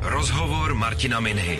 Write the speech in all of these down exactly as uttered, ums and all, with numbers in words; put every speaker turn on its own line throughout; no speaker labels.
Rozhovor Martina Minhy.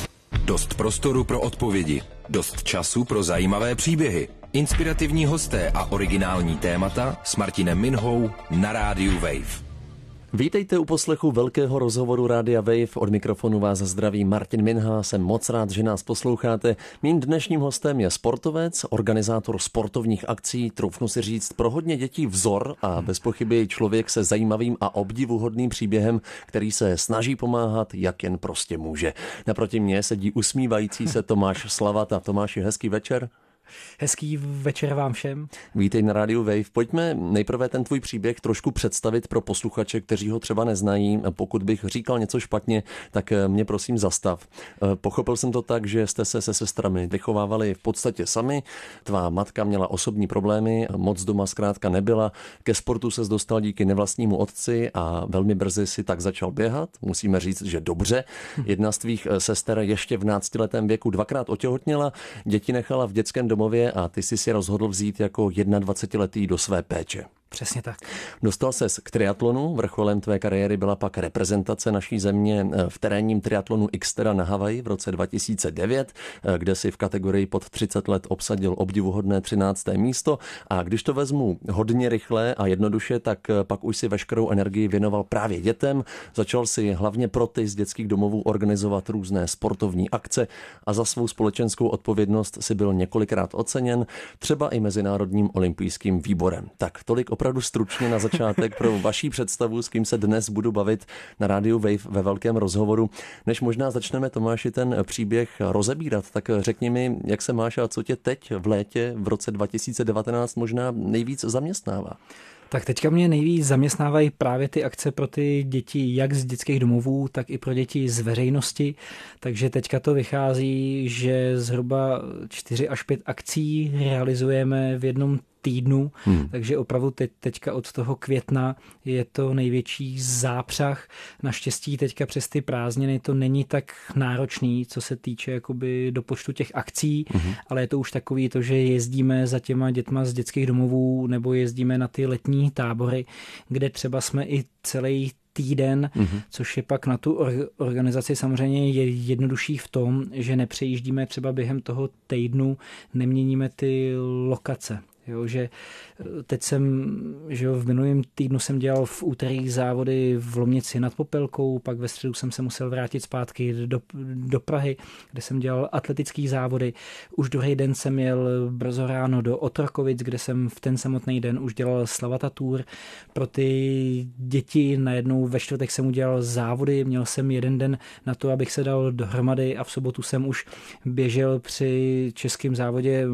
Dost prostoru pro odpovědi, dost času pro zajímavé příběhy, inspirativní hosté a originální témata s Martinem Minhou na rádiu Wave.
Vítejte u poslechu velkého rozhovoru Rádia Wave. Od mikrofonu vás zdraví Martin Minha. Jsem moc rád, že nás posloucháte. Mým dnešním hostem je sportovec, organizátor sportovních akcí, troufnu si říct, pro hodně dětí vzor a bez pochyby člověk se zajímavým a obdivuhodným příběhem, který se snaží pomáhat, jak jen prostě může. Naproti mně sedí usmívající se Tomáš Slavata. Tomáši, hezký večer.
Hezký večer vám všem.
Vítej na rádiu Wave. Pojďme nejprve ten tvůj příběh trošku představit pro posluchače, kteří ho třeba neznají. Pokud bych říkal něco špatně, tak mě prosím zastav. Pochopil jsem to tak, že jste se se sestrami vychovávali v podstatě sami. Tvá matka měla osobní problémy, moc doma zkrátka nebyla. Ke sportu ses dostal díky nevlastnímu otci a velmi brzy si tak začal běhat. Musíme říct, že dobře. Jedna z tvých sester ještě v náctiletém věku dvakrát otěhotněla, děti nechala v dětském domově a ty jsi si rozhodl vzít jako dvacetiletý do své péče.
Přesně tak.
Dostal ses k triatlonu, vrcholem tvé kariéry byla pak reprezentace naší země v terénním triatlonu Xterra na Havaji v roce dva tisíce devět, kde si v kategorii pod třicet let obsadil obdivuhodné třinácté místo a když to vezmu hodně rychle a jednoduše, tak pak už si veškerou energii věnoval právě dětem, začal si hlavně pro ty z dětských domovů organizovat různé sportovní akce a za svou společenskou odpovědnost si byl několikrát oceněn, třeba i Mezinárodním olympijským výborem. Tak tolik opravdu stručně na začátek pro vaší představu, s kým se dnes budu bavit na rádiu Wave ve velkém rozhovoru. Než možná začneme, Tomáši, ten příběh rozebírat, tak řekni mi, jak se máš a co tě teď v létě v roce dva tisíce devatenáct možná nejvíc zaměstnává?
Tak teďka mě nejvíc zaměstnávají právě ty akce pro ty děti jak z dětských domovů, tak i pro děti z veřejnosti. Takže teďka to vychází, že zhruba čtyři až pět akcí realizujeme v jednom týdnu, hmm. takže opravdu teď, teďka od toho května je to největší zápřah. Naštěstí teďka přes ty prázdniny to není tak náročný, co se týče jakoby do počtu těch akcí, hmm. ale je to už takový to, že jezdíme za těma dětma z dětských domovů nebo jezdíme na ty letní tábory, kde třeba jsme i celý týden, mm-hmm. což je pak na tu organizaci samozřejmě je jednodušší v tom, že nepřejíždíme třeba během toho týdnu, neměníme ty lokace. Jo, že teď jsem, že jo, v minulém týdnu jsem dělal v úterý závody v Lomnici nad Popelkou, pak ve středu jsem se musel vrátit zpátky do, do Prahy, kde jsem dělal atletický závody. Už druhý den jsem jel brzo ráno do Otrokovic, kde jsem v ten samotný den už dělal Slavata Tour. Pro ty děti najednou ve čtvrtek jsem udělal závody, měl jsem jeden den na to, abych se dal dohromady a v sobotu jsem už běžel při českém závodě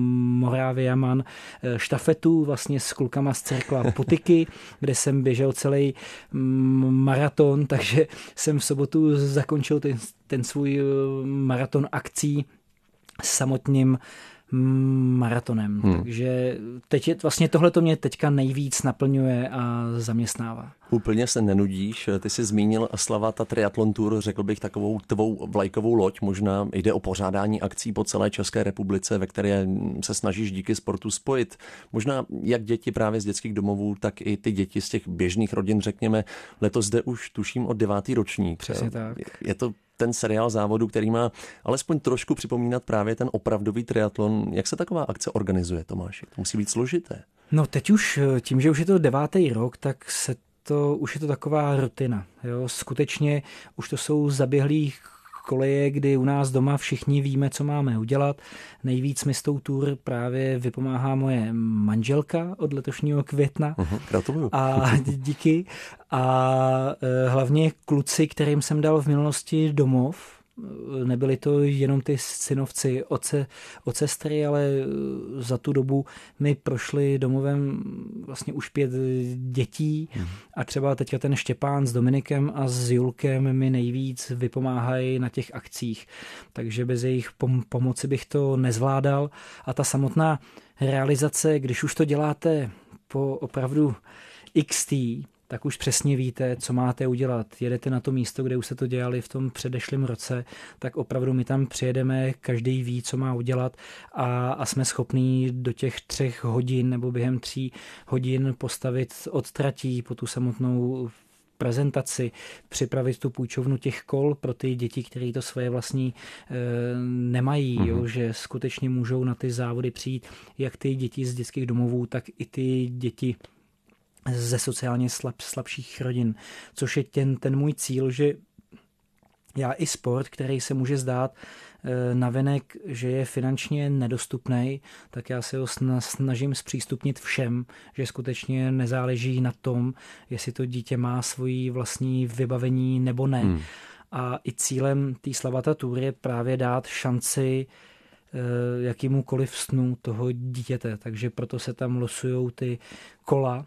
Moravia Man štafetu vlastně s klukama z Cerkla Potyky, kde jsem běžel celý maraton, takže jsem v sobotu zakončil ten, ten svůj maraton akcí samotným maratonem. Hmm. Takže teď je, vlastně tohle to mě teďka nejvíc naplňuje a zaměstnává.
Úplně se nenudíš, ty jsi zmínil Slavata Triathlon Tour, řekl bych takovou tvou vlajkovou loď, možná jde o pořádání akcí po celé České republice, ve které se snažíš díky sportu spojit. Možná jak děti právě z dětských domovů, tak i ty děti z těch běžných rodin, řekněme, letos zde už tuším od devátý ročník.
Přesně tak.
Je to ten seriál závodu, který má alespoň trošku připomínat právě ten opravdový triatlon. Jak se taková akce organizuje, Tomáši? To musí být složité.
No teď už tím, že už je to devátý rok, tak se to, už je to taková rutina. Jo? Skutečně už to jsou zaběhlí koleje, kdy u nás doma všichni víme, co máme udělat. Nejvíc mi s tou tour právě vypomáhá moje manželka od letošního května.
Uhum, gratuluju.
A díky. A hlavně kluci, kterým jsem dal v minulosti domov. Nebyli to jenom ty synovci oce, od sestry, ale za tu dobu mi prošli domovem vlastně už pět dětí hmm. a třeba teďka ten Štěpán s Dominikem a s Julkem mi nejvíc vypomáhají na těch akcích. Takže bez jejich pom- pomoci bych to nezvládal a ta samotná realizace, když už to děláte po opravdu iks té, tak už přesně víte, co máte udělat. Jedete na to místo, kde už se to dělali v tom předešlém roce, tak opravdu my tam přijedeme, každý ví, co má udělat a, a jsme schopní do těch třech hodin nebo během tří hodin postavit od tratí po tu samotnou prezentaci, připravit tu půjčovnu těch kol pro ty děti, které to svoje vlastní e, nemají, mm-hmm. jo, že skutečně můžou na ty závody přijít jak ty děti z dětských domovů, tak i ty děti ze sociálně slab, slabších rodin, což je ten, ten můj cíl, že já i sport, který se může zdát navenek, že je finančně nedostupný, tak já se ho snažím zpřístupnit všem, že skutečně nezáleží na tom, jestli to dítě má svoji vlastní vybavení nebo ne. Hmm. A i cílem té Slavata Tour je právě dát šanci jakýmukoliv snu toho dítěte, takže proto se tam losujou ty kola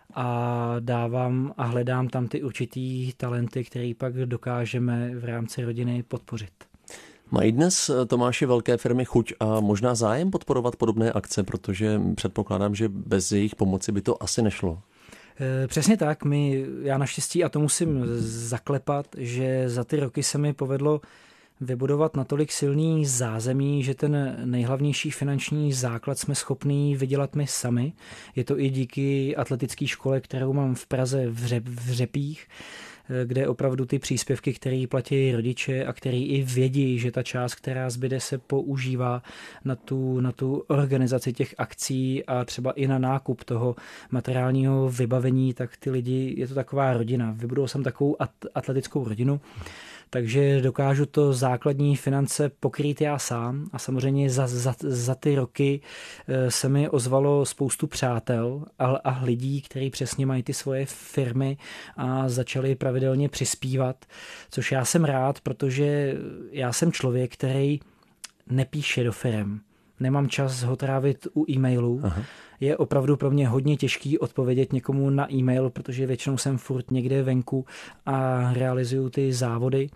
a dávám a hledám tam ty určitý talenty, které pak dokážeme v rámci rodiny podpořit.
Mají dnes, Tomáši, velké firmy chuť a možná zájem podporovat podobné akce, protože předpokládám, že bez jejich pomoci by to asi nešlo.
Přesně tak. My, já naštěstí, a to musím zaklepat, že za ty roky se mi povedlo vybudovat natolik silný zázemí, že ten nejhlavnější finanční základ jsme schopní vydělat my sami. Je to i díky atletické škole, kterou mám v Praze v, Řep, v Řepích, kde opravdu ty příspěvky, které platí rodiče a který i vědí, že ta část, která zbyde, se používá na tu, na tu organizaci těch akcí a třeba i na nákup toho materiálního vybavení, tak ty lidi, je to taková rodina. Vybudoval jsem takovou atletickou rodinu, takže dokážu to základní finance pokrýt já sám a samozřejmě za, za, za ty roky se mi ozvalo spoustu přátel a, a lidí, kteří přesně mají ty svoje firmy a začali pravidelně přispívat, což já jsem rád, protože já jsem člověk, který nepíše do firem. Nemám čas ho trávit u e-mailu. Aha. Je opravdu pro mě hodně těžký odpovědět někomu na e-mail, protože většinou jsem furt někde venku a realizuju ty závody.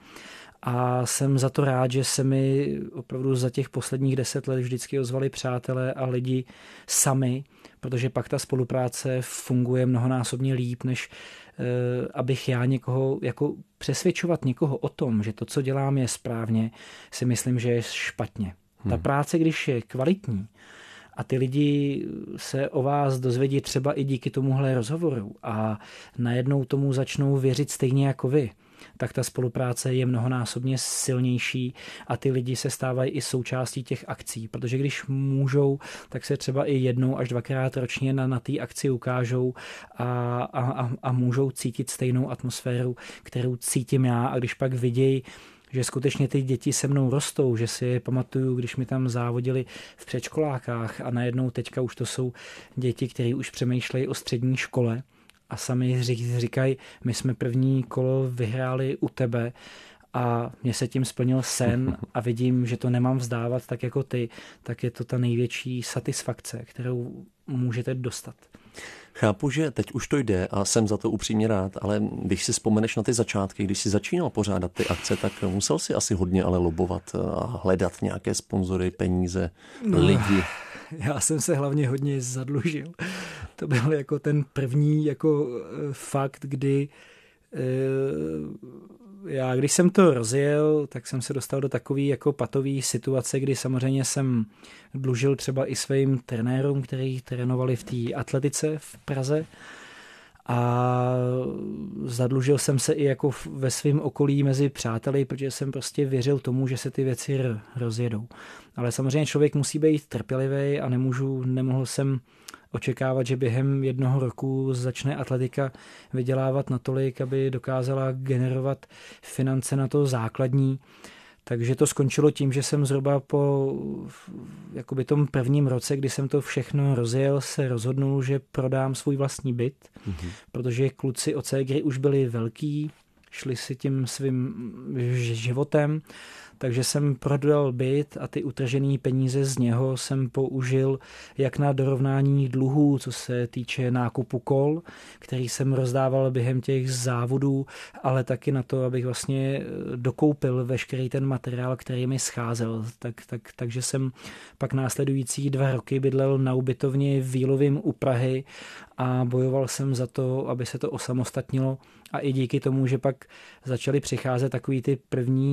A jsem za to rád, že se mi opravdu za těch posledních deset let vždycky ozvali přátelé a lidi sami, protože pak ta spolupráce funguje mnohonásobně líp, než uh, abych já někoho, jako přesvědčovat někoho o tom, že to, co dělám, je správně, si myslím, že je špatně. Hmm. Ta práce, když je kvalitní a ty lidi se o vás dozvědí třeba i díky tomuhle rozhovoru a najednou tomu začnou věřit stejně jako vy, tak ta spolupráce je mnohonásobně silnější a ty lidi se stávají i součástí těch akcí, protože když můžou, tak se třeba i jednou až dvakrát ročně na, na té akci ukážou a, a, a můžou cítit stejnou atmosféru, kterou cítím já, a když pak vidějí, že skutečně ty děti se mnou rostou, že si je pamatuju, když mi tam závodili v předškolákách a najednou teďka už to jsou děti, které už přemýšlejí o střední škole a sami říkají, my jsme první kolo vyhráli u tebe a mně se tím splnil sen a vidím, že to nemám vzdávat tak jako ty, tak je to ta největší satisfakce, kterou můžete dostat.
Chápu, že teď už to jde a jsem za to upřímně rád, ale když si vzpomeneš na ty začátky, když si začínal pořádat ty akce, tak musel si asi hodně ale lobovat a hledat nějaké sponzory, peníze, no, lidi.
Já jsem se hlavně hodně zadlužil. To byl jako ten první jako fakt, kdy já, když jsem to rozjel, tak jsem se dostal do takové jako patové situace, kdy samozřejmě jsem dlužil třeba i svým trenérům, kteří trénovali v té atletice v Praze, a zadlužil jsem se i jako ve svém okolí mezi přáteli, protože jsem prostě věřil tomu, že se ty věci rozjedou. Ale samozřejmě člověk musí být trpělivý a nemůžu, nemohl jsem očekávat, že během jednoho roku začne atletika vydělávat natolik, aby dokázala generovat finance na to základní. Takže to skončilo tím, že jsem zhruba po jakoby tom prvním roce, kdy jsem to všechno rozjel, se rozhodnul, že prodám svůj vlastní byt, mm-hmm. protože kluci od Ségry už byli velký, šli si tím svým životem, takže jsem prodal byt a ty utržené peníze z něho jsem použil jak na dorovnání dluhů, co se týče nákupu kol, který jsem rozdával během těch závodů, ale taky na to, abych vlastně dokoupil veškerý ten materiál, který mi scházel. Tak, tak, takže jsem pak následující dva roky bydlel na ubytovně v Jílovým u Prahy a bojoval jsem za to, aby se to osamostatnilo, a i díky tomu, že pak začaly přicházet takový ty první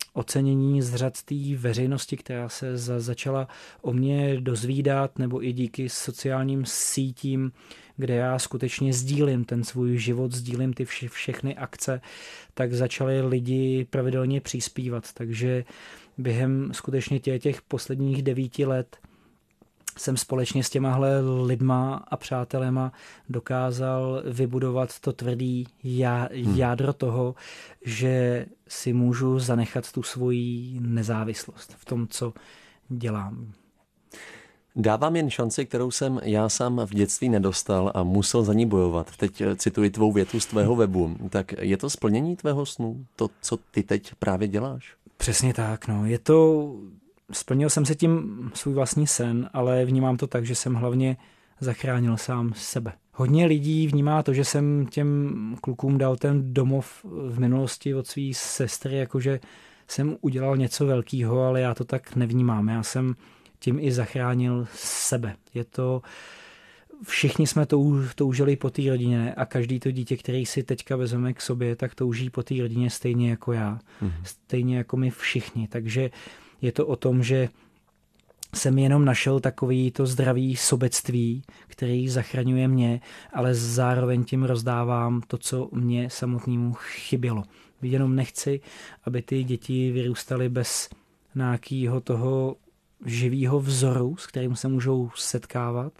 ocenění z řad té veřejnosti, která se za, začala o mě dozvídat, nebo i díky sociálním sítím, kde já skutečně sdílím ten svůj život, sdílím ty vše, všechny akce, tak začali lidi pravidelně přispívat. Takže během skutečně těch, těch posledních devíti let jsem společně s těmahle lidma a přátelema dokázal vybudovat to tvrdý jádro toho, že si můžu zanechat tu svoji nezávislost v tom, co dělám.
Dávám jen šanci, kterou jsem já sám v dětství nedostal a musel za ní bojovat. Teď cituji tvou větu z tvého webu. Tak je to splnění tvého snu? To, co ty teď právě děláš?
Přesně tak, no. Je to... Splnil jsem si tím svůj vlastní sen, ale vnímám to tak, že jsem hlavně zachránil sám sebe. Hodně lidí vnímá to, že jsem těm klukům dal ten domov v minulosti od svý sestry, jakože jsem udělal něco velkého, ale já to tak nevnímám. Já jsem tím i zachránil sebe. Je to... Všichni jsme toužili po té rodině a každý to dítě, který si teďka vezmeme k sobě, tak touží po té rodině stejně jako já. Mm. Stejně jako my všichni. Takže je to o tom, že jsem jenom našel takový to zdravý sobectví, který zachraňuje mě, ale zároveň tím rozdávám to, co mě samotnému chybělo. Jenom nechci, aby ty děti vyrůstaly bez nějakého toho živého vzoru, s kterým se můžou setkávat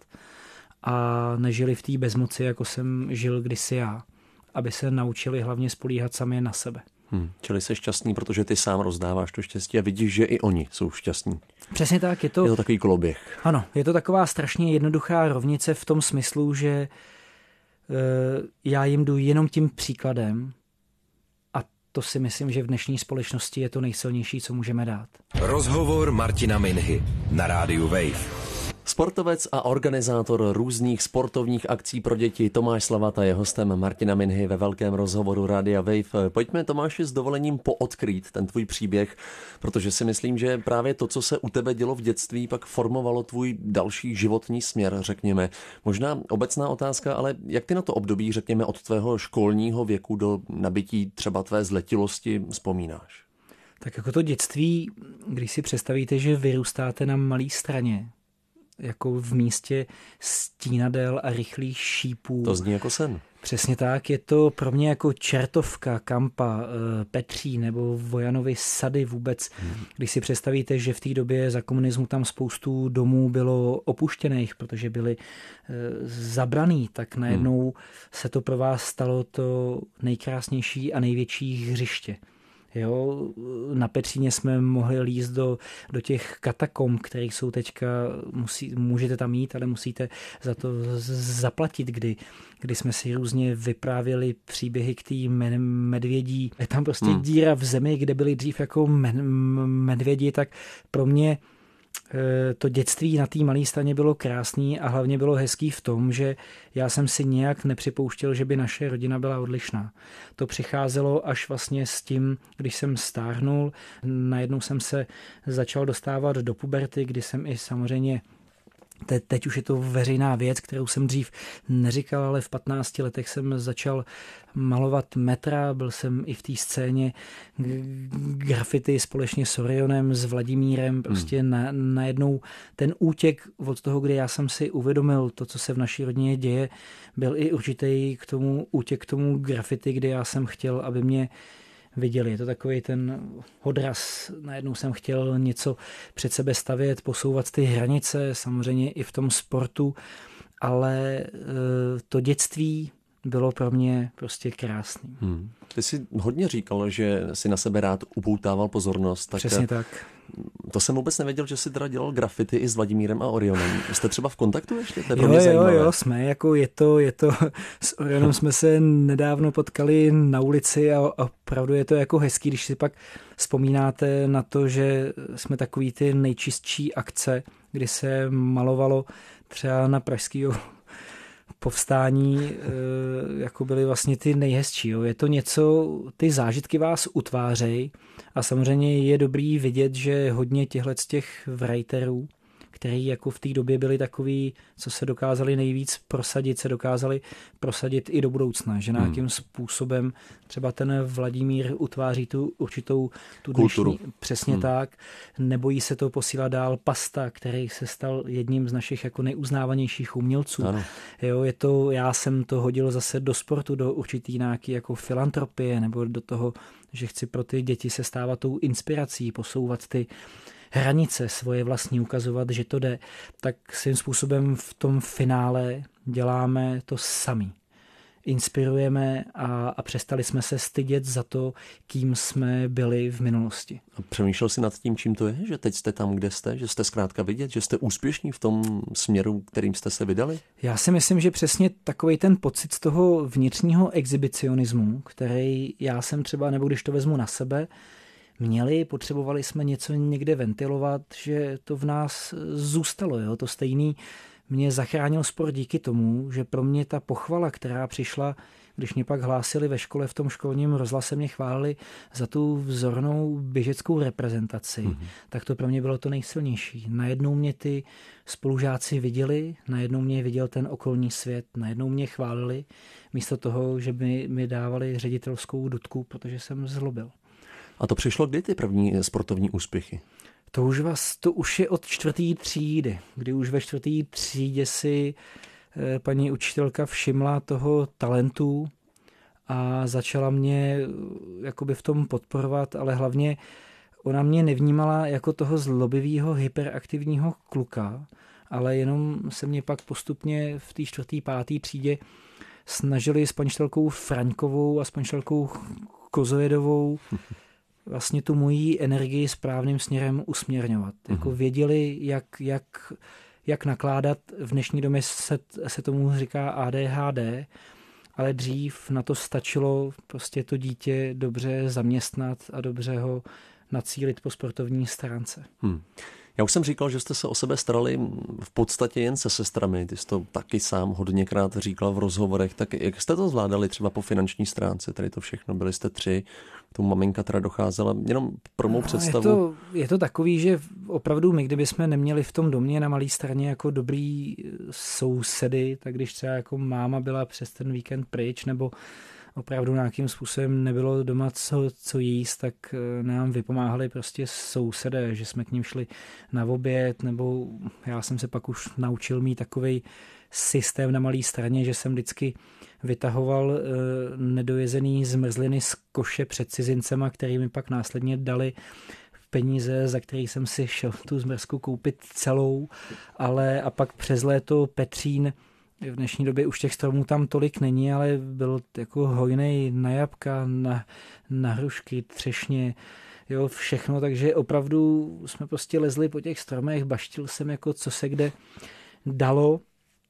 a nežili v té bezmoci, jako jsem žil kdysi já. Aby se naučili hlavně spolíhat sami na sebe.
Hmm, čili jsi šťastný, protože ty sám rozdáváš to štěstí a vidíš, že i oni jsou šťastní.
Přesně tak. Je to,
je to takový koloběh.
Ano, je to taková strašně jednoduchá rovnice v tom smyslu, že e, já jim jdu jenom tím příkladem a to si myslím, že v dnešní společnosti je to nejsilnější, co můžeme dát.
Rozhovor Martina Minhy na rádiu Wave.
Sportovec a organizátor různých sportovních akcí pro děti Tomáš Slavata je hostem Martina Minhy ve velkém rozhovoru Rádia Wave. Pojďme, Tomáši, s dovolením poodkrýt ten tvůj příběh, protože si myslím, že právě to, co se u tebe dělo v dětství, pak formovalo tvůj další životní směr, řekněme. Možná obecná otázka, ale jak ty na to období, řekněme, od tvého školního věku do nabití třeba tvé zletilosti vzpomínáš?
Tak jako to dětství, když si představíte, že vyrůstáte na malý straně, jako v místě stínadel a rychlých šípů.
To zní jako sen.
Přesně tak, je to pro mě jako Čertovka, Kampa, Petří nebo Vojanovy sady vůbec. Hmm. Když si představíte, že v té době za komunismu tam spoustu domů bylo opuštěných, protože byly zabraný, tak najednou hmm. se to pro vás stalo to nejkrásnější a největší hřiště. Jo, na Petříně jsme mohli lízt do, do těch katakomb, které jsou teďka, musí, můžete tam jít, ale musíte za to zaplatit, kdy, kdy jsme si různě vyprávěli příběhy k té medvědí. Je tam prostě hmm. díra v zemi, kde byly dřív jako medvědi, tak pro mě to dětství na té malé straně bylo krásný a hlavně bylo hezký v tom, že já jsem si nějak nepřipouštěl, že by naše rodina byla odlišná. To přicházelo až vlastně s tím, když jsem stárnul. Najednou jsem se začal dostávat do puberty, kdy jsem i samozřejmě Te, teď už je to veřejná věc, kterou jsem dřív neříkal, ale v patnácti letech jsem začal malovat metra, byl jsem i v té scéně grafity společně s Orionem, s Vladimírem, prostě hmm. na, najednou ten útěk od toho, kdy já jsem si uvědomil to, co se v naší rodině děje, byl i určitý k tomu útěk k tomu grafity, kdy já jsem chtěl, aby mě viděli. Je to takový ten odraz. Najednou jsem chtěl něco před sebe stavět, posouvat ty hranice, samozřejmě i v tom sportu, ale to dětství bylo pro mě prostě krásný. Hmm.
Ty jsi hodně říkal, že si na sebe rád upoutával pozornost. Tak
přesně tak.
To jsem vůbec nevěděl, že jsi teda dělal grafity i s Vladimírem a Orionem. Jste třeba v kontaktu ještě? To je pro mě
jo,
zajímavé.
Jo, jo, jsme, jako je to, je to, s Orionem jsme se nedávno potkali na ulici a opravdu je to jako hezký, když si pak vzpomínáte na to, že jsme takový ty nejčistší akce, kdy se malovalo třeba na pražského povstání, jako byly vlastně ty nejhezčí. Jo. Je to něco, ty zážitky vás utvářejí a samozřejmě je dobrý vidět, že hodně těchto z těch writerů, který jako v té době byli takový, co se dokázali nejvíc prosadit, se dokázali prosadit i do budoucna, že nějakým hmm. způsobem třeba ten Vladimír utváří tu určitou tu dnešní, přesně hmm. tak, nebojí se to posílat dál. Pasta, který se stal jedním z našich jako nejuznávanějších umělců. Ano. Jo, je to, já jsem to hodil zase do sportu, do určitý nějaký jako filantropie, nebo do toho, že chci pro ty děti se stávat tou inspirací, posouvat ty hranice svoje vlastní, ukazovat, že to jde, tak svým způsobem v tom finále děláme to samý. Inspirujeme a, a přestali jsme se stydět za to, kým jsme byli v minulosti.
A přemýšlel jsi nad tím, čím to je, že teď jste tam, kde jste, že jste zkrátka vidět, že jste úspěšní v tom směru, kterým jste se vydali?
Já si myslím, že přesně takovej ten pocit z toho vnitřního exhibicionismu, který já jsem třeba, nebo když to vezmu na sebe, měli, potřebovali jsme něco někde ventilovat, že to v nás zůstalo. Jo? To stejný mě zachránil sport díky tomu, že pro mě ta pochvala, která přišla, když mě pak hlásili ve škole, v tom školním rozhlase mě chválili za tu vzornou běžeckou reprezentaci, mm-hmm. tak to pro mě bylo to nejsilnější. Najednou mě ty spolužáci viděli, najednou mě viděl ten okolní svět, najednou mě chválili, místo toho, že by mi dávali ředitelskou dudku, protože jsem zlobil.
A to přišlo kdy ty první sportovní úspěchy?
To už, vás, to už je od čtvrtý třídy, kdy už ve čtvrtý třídě si paní učitelka všimla toho talentu a začala mě jakoby v tom podporovat, ale hlavně ona mě nevnímala jako toho zlobivého, hyperaktivního kluka, ale jenom se mě pak postupně v té čtvrtý, pátý třídě snažili s paní učitelkou Fraňkovou a s paní učitelkou Kozojedovou vlastně tu moji energii správným směrem usměrňovat. Mm-hmm. Jako věděli, jak, jak, jak nakládat. V dnešní době se, se tomu říká A D H D, ale dřív na to stačilo prostě to dítě dobře zaměstnat a dobře ho nacílit po sportovní stránce. Hmm.
Já už jsem říkal, že jste se o sebe starali v podstatě jen se sestrami. Ty jsi to taky sám hodněkrát říkal v rozhovorech. Tak jak jste to zvládali třeba po finanční stránce? Tady to všechno, byli jste tři, k tomu maminka teda docházela. Jenom pro mou představu.
Je to, je to takový, že opravdu my, kdybychom neměli v tom domě na malé straně jako dobrý sousedy, tak když třeba jako máma byla přes ten víkend pryč, nebo opravdu nějakým způsobem nebylo doma co, co jíst, tak nám vypomáhali prostě sousedé, že jsme k ním šli na oběd, nebo já jsem se pak už naučil mít takovej systém na malé straně, že jsem vždycky vytahoval e, nedojezený zmrzliny z koše před cizincema, který mi pak následně dali peníze, za který jsem si šel tu zmrzku koupit celou, ale a pak přes léto Petřín. V dnešní době už těch stromů tam tolik není, ale byl jako hojnej na jablka, na, na hrušky, třešně, jo, všechno, takže opravdu jsme prostě lezli po těch stromech, baštil jsem jako co se kde dalo,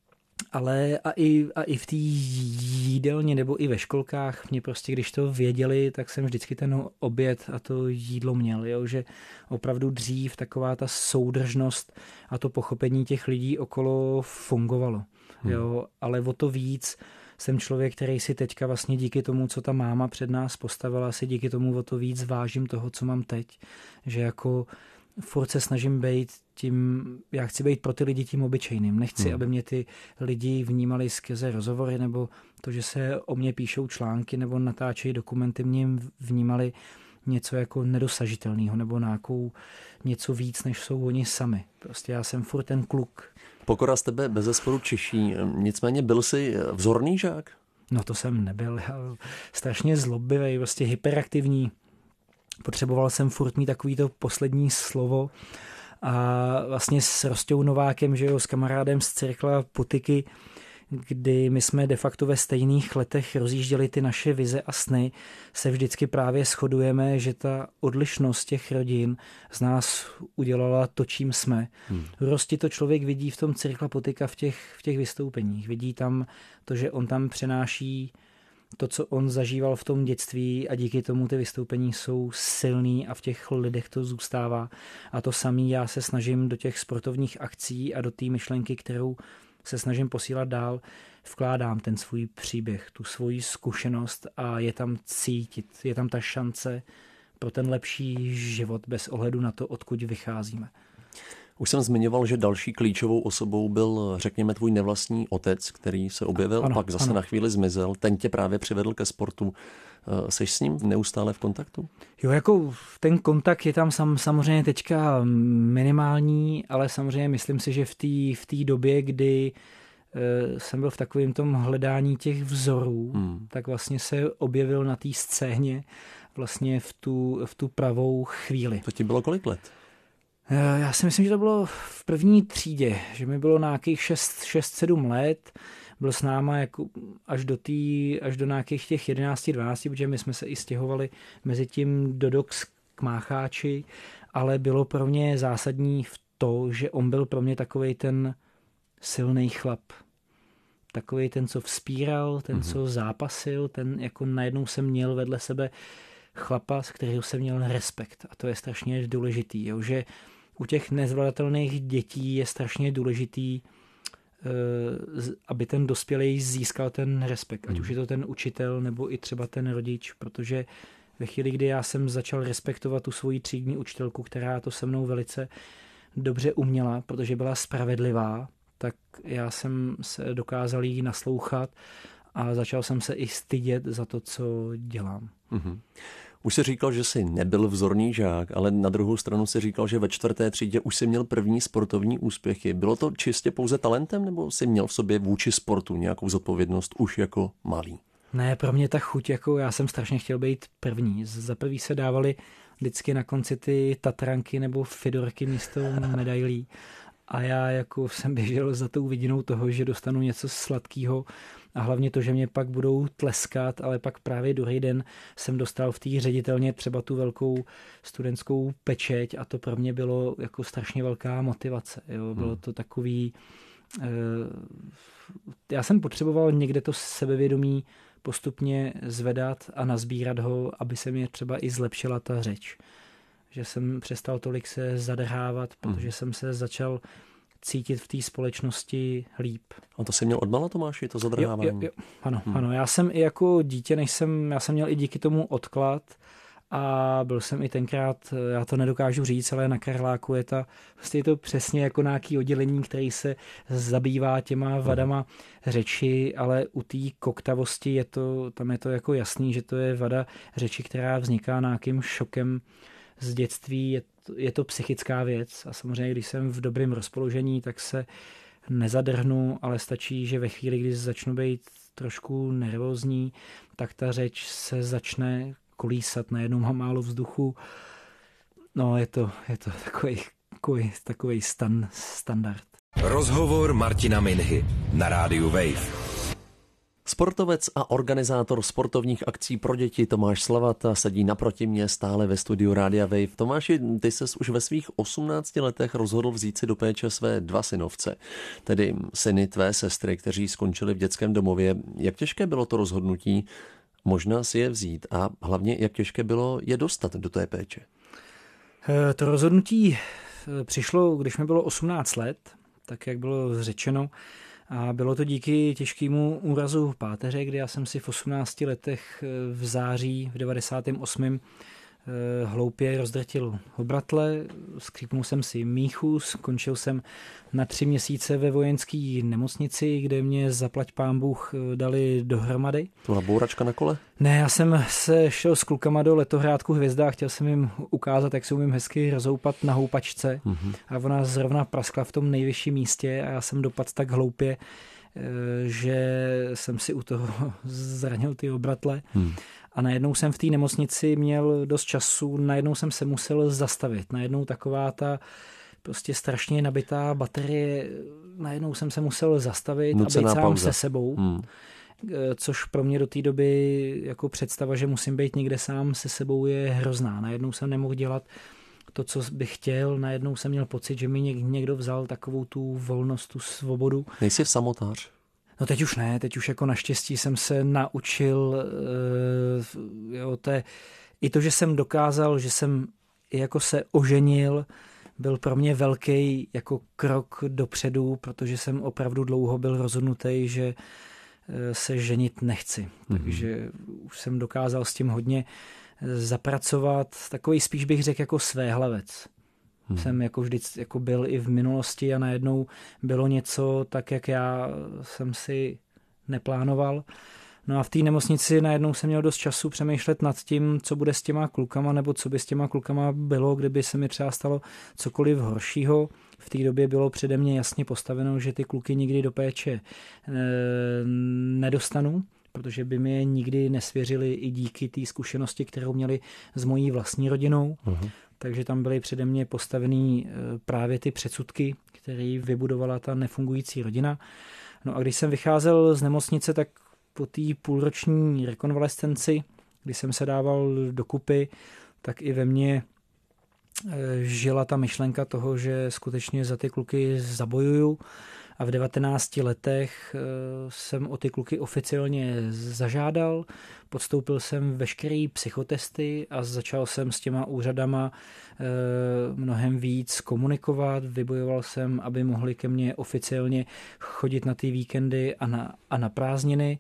ale a i, a i v té jídelně nebo i ve školkách mě prostě, když to věděli, tak jsem vždycky ten oběd a to jídlo měl, jo, že opravdu dřív taková ta soudržnost a to pochopení těch lidí okolo fungovalo. Hmm. Jo, ale o to víc jsem člověk, který si teďka vlastně díky tomu, co ta máma před nás postavila, si díky tomu o to víc vážím toho, co mám teď. Že jako furt se snažím být tím, já chci být pro ty lidi tím obyčejným. Nechci, hmm. aby mě ty lidi vnímali skrze rozhovory, nebo to, že se o mě píšou články, nebo natáčejí dokumenty, mě vnímali něco jako nedosažitelného, nebo nějakou něco víc, než jsou oni sami. Prostě já jsem furt ten kluk.
Pokora z tebe bezesporu čiší, nicméně byl jsi vzorný žák?
No to jsem nebyl, já strašně zlobivý, prostě hyperaktivní. Potřeboval jsem furt mít takový to poslední slovo a vlastně s Rostou Novákem, že jo, s kamarádem z Cirkla Potyky, kdy my jsme de facto ve stejných letech rozjížděli ty naše vize a sny, se vždycky právě shodujeme, že ta odlišnost těch rodin z nás udělala to, čím jsme. Hmm. Rosti to člověk vidí v tom Cirkla Potyka v těch, v těch vystoupeních. Vidí tam to, že on tam přenáší to, co on zažíval v tom dětství a díky tomu ty vystoupení jsou silný a v těch lidech to zůstává. A to samý já se snažím do těch sportovních akcí a do té myšlenky, kterou se snažím posílat dál, vkládám ten svůj příběh, tu svoji zkušenost a je tam cítit, je tam ta šance pro ten lepší život bez ohledu na to, odkud vycházíme.
Už jsem zmiňoval, že další klíčovou osobou byl, řekněme, tvůj nevlastní otec, který se objevil, ano, pak zase ano. na chvíli zmizel. Ten tě právě přivedl ke sportu. Seš s ním neustále v kontaktu?
Jo, jako ten kontakt je tam sam, samozřejmě teďka minimální, ale samozřejmě myslím si, že v té v té době, kdy e, jsem byl v takovém tom hledání těch vzorů, hmm. tak vlastně se objevil na té scéně vlastně v tu, v tu pravou chvíli.
To ti bylo kolik let?
Já si myslím, že to bylo v první třídě, že mi bylo nějakých šest sedm let, byl s náma jako až do, tý, až do nějakých těch jedenáct dvanáct, protože my jsme se i stěhovali mezi tím do Dox k Mácháči, ale bylo pro mě zásadní v to, že on byl pro mě takovej ten silný chlap. Takovej ten, co vzpíral, ten, mm-hmm. co zápasil, ten jako najednou jsem měl vedle sebe chlapa, z kterého jsem měl respekt. A to je strašně důležitý, jo? Že u těch nezvladatelných dětí je strašně důležitý, aby ten dospělý získal ten respekt. Ať už je to ten učitel, nebo i třeba ten rodič, protože ve chvíli, kdy já jsem začal respektovat tu svoji třídní učitelku, která to se mnou velice dobře uměla, protože byla spravedlivá, tak já jsem se dokázal jí naslouchat a začal jsem se i stydět za to, co dělám. Mm-hmm.
Už jsi říkal, že jsi nebyl vzorný žák, ale na druhou stranu si říkal, že ve čtvrté třídě už jsi měl první sportovní úspěchy. Bylo to čistě pouze talentem, nebo jsi měl v sobě vůči sportu nějakou zodpovědnost už jako malý?
Ne, pro mě ta chuť, jako já jsem strašně chtěl být první. Za prvý se dávali vždycky na konci ty tatranky nebo fidorky místo medailí. A já jako jsem běžel za tou vidinou toho, že dostanu něco sladkého a hlavně to, že mě pak budou tleskat, ale pak právě druhý den jsem dostal v té ředitelně třeba tu velkou studentskou pečeť a to pro mě bylo jako strašně velká motivace. Jo. Bylo to takový... Eh, já jsem potřeboval někde to sebevědomí postupně zvedat a nazbírat ho, aby se mě třeba i zlepšila ta řeč. Že jsem přestal tolik se zadrhávat, protože hmm. jsem se začal cítit v té společnosti líp.
A to jsi měl odmala, Tomáši, to zadrhávání?
Jo, jo, jo. Ano, hmm. ano, já jsem i jako dítě, než jsem, já jsem měl i díky tomu odklad a byl jsem i tenkrát, já to nedokážu říct, ale na Karláku je, ta, vlastně je to přesně jako nějaký oddělení, který se zabývá těma vadama řeči, ale u té koktavosti je to, tam je to jako jasný, že to je vada řeči, která vzniká nějakým šokem z dětství, je to, je to psychická věc a samozřejmě, když jsem v dobrém rozpoložení, tak se nezadrhnu, ale stačí, že ve chvíli, kdy začnu být trošku nervózní, tak ta řeč se začne kolísat, najednou mám málo vzduchu. No, je to, je to takový, takový, takový stan, standard.
Rozhovor Martina Minhy na rádiu Wave.
Sportovec a organizátor sportovních akcí pro děti Tomáš Slavata sedí naproti mě stále ve studiu Rádia Wave. Tomáši, ty ses už ve svých osmnácti letech rozhodl vzít si do péče své dva synovce, tedy syny tvé sestry, kteří skončili v dětském domově. Jak těžké bylo to rozhodnutí možná si je vzít a hlavně jak těžké bylo je dostat do té péče?
To rozhodnutí přišlo, když mi bylo osmnáct let, tak jak bylo řečeno, a bylo to díky těžkému úrazu páteře, kdy já jsem si v osmnácti letech v září v devadesátém osmém hloupě rozdrtil obratle, skřípnul jsem si míchu, skončil jsem na tři měsíce ve vojenské nemocnici, kde mě zaplať pán Bůh dali dohromady.
To byla bouračka na kole?
Ne, já jsem se šel s klukama do letohrádku Hvězda a chtěl jsem jim ukázat, jak se umím hezky rozhoupat na houpačce. Mm-hmm. A ona zrovna praskla v tom nejvyšším místě a já jsem dopadl tak hloupě, že jsem si u toho zranil ty obratle. Hmm. A najednou jsem v té nemocnici měl dost času, najednou jsem se musel zastavit. Najednou taková ta prostě strašně nabitá baterie, najednou jsem se musel zastavit
Nucená
a být sám
pauza.
se sebou. Hmm. Což pro mě do té doby jako představa, že musím být někde sám se sebou, je hrozná. Najednou jsem nemohl dělat to, co bych chtěl, najednou jsem měl pocit, že mi někdo vzal takovou tu volnost, tu svobodu.
Nejsi samotář?
No teď už ne, teď už jako naštěstí jsem se naučil uh, jo, té, i to, že jsem dokázal, že jsem jako se oženil, byl pro mě velký jako krok dopředu, protože jsem opravdu dlouho byl rozhodnutý, že se ženit nechci. Mm-hmm. Takže už jsem dokázal s tím hodně zapracovat. Takový spíš bych řekl jako svéhlavec. Hmm. Jsem jako vždy jako byl i v minulosti a najednou bylo něco tak, jak já jsem si neplánoval. No a v té nemocnici najednou jsem měl dost času přemýšlet nad tím, co bude s těma klukama, nebo co by s těma klukama bylo, kdyby se mi třeba stalo cokoliv horšího. V té době bylo přede mě jasně postaveno, že ty kluky nikdy do péče e, nedostanu, protože by mi je nikdy nesvěřili i díky té zkušenosti, kterou měli s mojí vlastní rodinou. Uh-huh. Takže tam byly přede mě postavený právě ty předsudky, které vybudovala ta nefungující rodina. No a když jsem vycházel z nemocnice, tak po té půlroční rekonvalescenci, kdy jsem se dával dokupy, tak i ve mně žila ta myšlenka toho, že skutečně za ty kluky zabojuju. A v devatenácti letech jsem o ty kluky oficiálně zažádal, podstoupil jsem veškeré psychotesty a začal jsem s těma úřadama mnohem víc komunikovat. Vybojoval jsem, aby mohli ke mně oficiálně chodit na ty víkendy a na, a na prázdniny.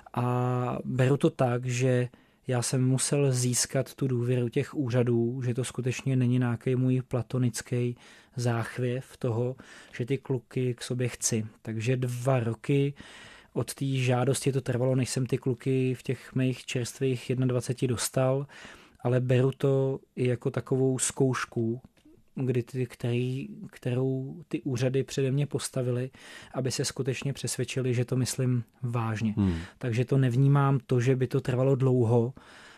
A beru to tak, že já jsem musel získat tu důvěru těch úřadů, že to skutečně není nějaký můj platonický záchvěv toho, že ty kluky k sobě chci. Takže dva roky od té žádosti to trvalo, než jsem ty kluky v těch mých čerstvých dvaceti jedna dostal, ale beru to i jako takovou zkoušku, kdy ty, který, kterou ty úřady přede mě postavili, aby se skutečně přesvědčili, že to myslím vážně. Hmm. Takže to nevnímám to, že by to trvalo dlouho,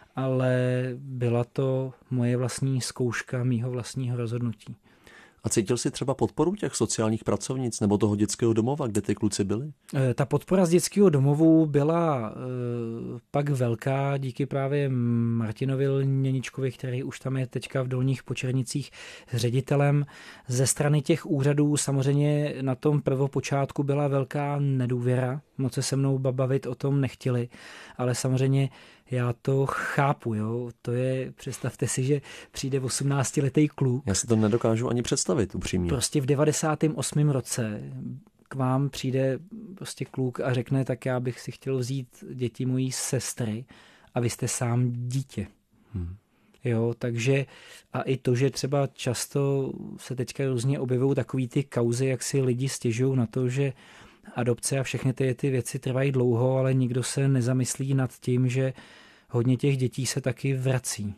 ale byla to moje vlastní zkouška mýho vlastního rozhodnutí.
A cítil jsi třeba podporu těch sociálních pracovnic nebo toho dětského domova, kde ty kluci byli?
Ta podpora z dětského domovu byla e, pak velká díky právě Martinovi Lněničkovi, který už tam je teďka v Dolních Počernicích ředitelem. Ze strany těch úřadů samozřejmě na tom prvopočátku byla velká nedůvěra. Moc se se mnou bavit o tom nechtěli, ale samozřejmě já to chápu, jo. To je, představte si, že přijde osmnáctiletý kluk.
Já si to nedokážu ani představit, upřímně.
Prostě v devadesátém osmém roce k vám přijde prostě kluk a řekne, tak já bych si chtěl vzít děti mojí sestry a vy jste sám dítě. Hmm. Jo, takže a i to, že třeba často se teďka různě objevují takový ty kauzy, jak si lidi stěžují na to, že adopce a všechny ty, ty věci trvají dlouho, ale nikdo se nezamyslí nad tím, že hodně těch dětí se taky vrací.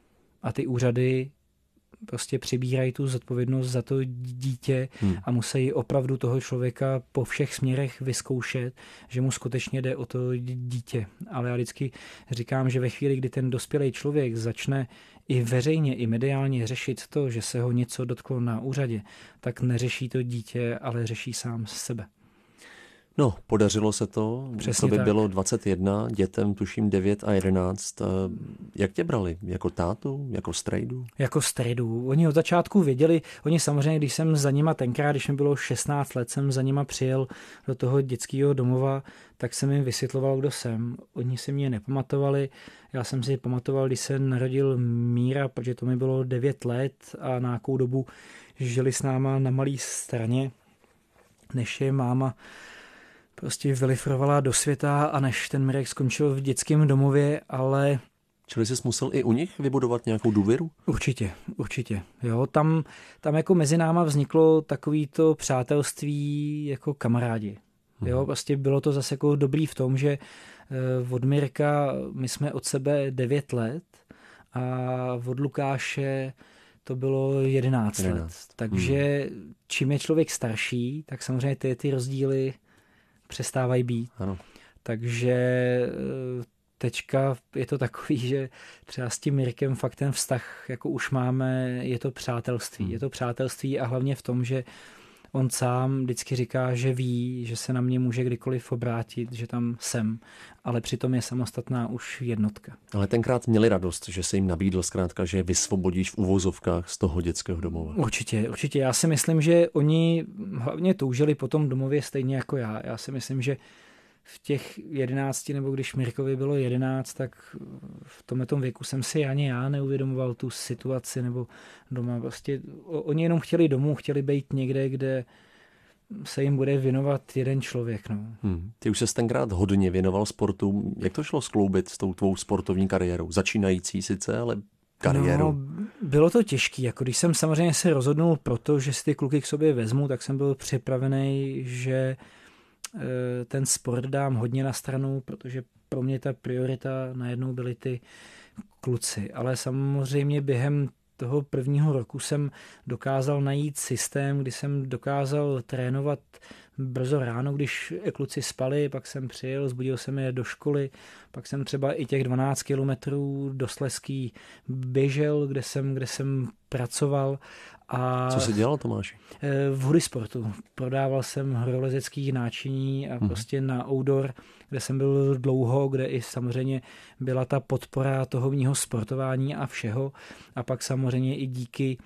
A ty úřady prostě přibírají tu zodpovědnost za to dítě hmm. a musí opravdu toho člověka po všech směrech vyzkoušet, že mu skutečně jde o to dítě. Ale já vždycky říkám, že ve chvíli, kdy ten dospělý člověk začne i veřejně, i mediálně řešit to, že se ho něco dotklo na úřadě, tak neřeší to dítě, ale řeší sám sebe.
No, podařilo se to.
Přesně
to by
tak.
bylo dvacet jedna, dětem tuším devět a jedenáct. Jak tě brali? Jako tátu? Jako strejdu?
Jako strejdu. Oni od začátku věděli, oni samozřejmě, když jsem za nima tenkrát, když mi bylo šestnáct let, jsem za nima přijel do toho dětského domova, tak jsem jim vysvětloval, kdo jsem. Oni si mě nepamatovali. Já jsem si pamatoval, když se narodil Míra, protože to mi bylo devět let a na nějakou dobu žili s náma na malý straně, než je máma prostě vylifrovala do světa a než ten Mirek skončil v dětském domově, ale...
Čili jsi musel i u nich vybudovat nějakou důvěru?
Určitě, určitě. Jo, tam, tam jako mezi náma vzniklo takovýto přátelství jako kamarádi. Jo, hmm. prostě bylo to zase jako dobrý v tom, že od Mirka my jsme od sebe devět let a od Lukáše to bylo jedenáct let. Takže hmm. čím je člověk starší, tak samozřejmě ty, ty rozdíly přestávají být.
Ano.
Takže teďka je to takový, že třeba s tím Mirkem fakt ten vztah, jako už máme, je to přátelství. Hmm. Je to přátelství a hlavně v tom, že on sám vždycky říká, že ví, že se na mě může kdykoliv obrátit, že tam jsem, ale přitom je samostatná už jednotka.
Ale tenkrát měli radost, že se jim nabídl zkrátka, že je vysvobodíš v uvozovkách z toho dětského domova.
Určitě, určitě. Já si myslím, že oni hlavně toužili po tom domově stejně jako já. Já si myslím, že v těch jedenácti, nebo když Mirkovi bylo jedenáct, tak v tomhletom věku jsem si ani já neuvědomoval tu situaci nebo doma. Prostě oni jenom chtěli domů, chtěli být někde, kde se jim bude věnovat jeden člověk. No.
Hmm. Ty už ses tenkrát hodně věnoval sportu. Jak to šlo skloubit s tou tvou sportovní kariérou? Začínající sice, ale kariérou.
No, Bylo to těžké, jako když jsem samozřejmě se rozhodnul proto, že si ty kluky k sobě vezmu, tak jsem byl připravený, že ten sport dám hodně na stranu, protože pro mě ta priorita najednou byly ty kluci. Ale samozřejmě během toho prvního roku jsem dokázal najít systém, kdy jsem dokázal trénovat brzo ráno, když kluci spali, pak jsem přijel, zbudil jsem je do školy, pak jsem třeba i těch dvanáct kilometrů do Slezský běžel, kde jsem, kde jsem pracoval. A
co jsi dělal, Tomáši?
V hodisportu. Prodával jsem horolezecký náčiní a prostě hmm. na outdoor, kde jsem byl dlouho, kde i samozřejmě byla ta podpora toho mýho sportování a všeho. A pak samozřejmě i díky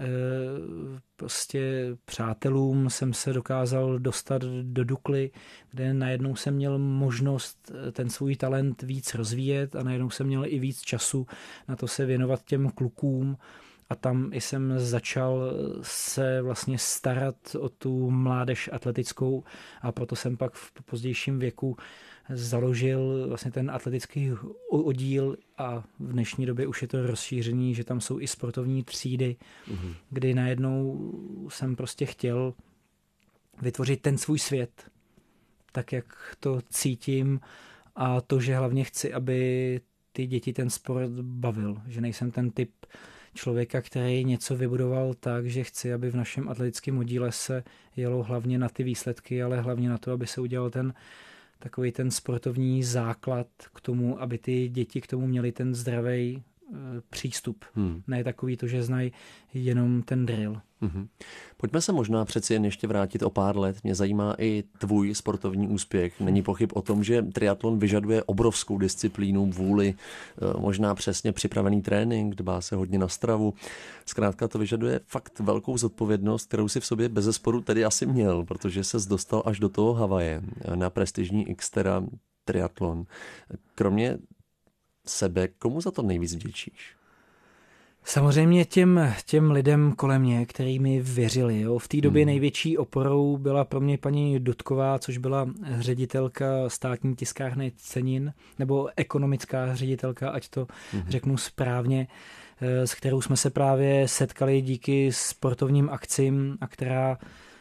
prostě přátelům jsem se dokázal dostat do Dukly, kde najednou jsem měl možnost ten svůj talent víc rozvíjet a najednou jsem měl i víc času na to se věnovat těm klukům. A tam i jsem začal se vlastně starat o tu mládež atletickou a proto jsem pak v pozdějším věku založil vlastně ten atletický oddíl a v dnešní době už je to rozšířený, že tam jsou i sportovní třídy, mm-hmm. kdy najednou jsem prostě chtěl vytvořit ten svůj svět, tak jak to cítím a to, že hlavně chci, aby ty děti ten sport bavil, že nejsem ten typ člověka, který něco vybudoval tak, že chci, aby v našem atletickém oddíle se jelo hlavně na ty výsledky, ale hlavně na to, aby se udělal ten takový ten sportovní základ k tomu, aby ty děti k tomu měly ten zdravý e, přístup. Hmm. Ne takový to, že znají jenom ten drill.
Hmm. Pojďme se možná přeci jen ještě vrátit o pár let. Mě zajímá i tvůj sportovní úspěch. Není pochyb o tom, že triatlon vyžaduje obrovskou disciplínu, vůli, možná přesně připravený trénink, dbá se hodně na stravu. Zkrátka to vyžaduje fakt velkou zodpovědnost, kterou si v sobě bezesporu tedy asi měl, protože ses dostal až do toho Havaje na prestižní Xterra triatlon. Kromě sebe, komu za to nejvíc vděčíš?
Samozřejmě těm, těm lidem kolem mě, který mi věřili. Jo. V té době hmm. největší oporou byla pro mě paní Dudková, což byla ředitelka státní tiskárny cenin, nebo ekonomická ředitelka, ať to hmm. řeknu správně, s kterou jsme se právě setkali díky sportovním akcím a která